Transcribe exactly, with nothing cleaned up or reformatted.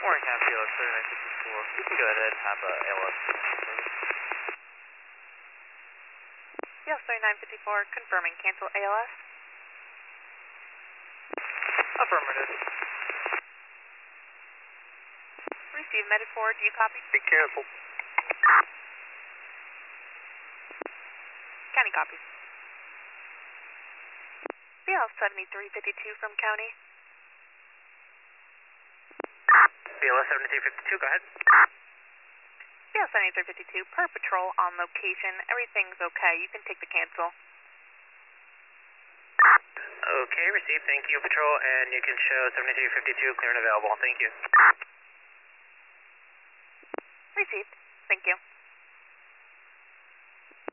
Morning, Cap C L S thirty-nine fifty-four. We can go ahead and have a L S service. C L S thirty-nine fifty-four, confirming cancel A L S. Affirmative. Receive Medic four, do you copy? Be canceled. County copies. C L seventy-three fifty-two from County. C L S seventy-three fifty-two, go ahead. C L seventy-three fifty-two, per patrol on location. Everything's okay. You can take the cancel. Okay, received. Thank you, Patrol, and you can show seventy-three fifty-two clear and available. Thank you. Received. Thank you.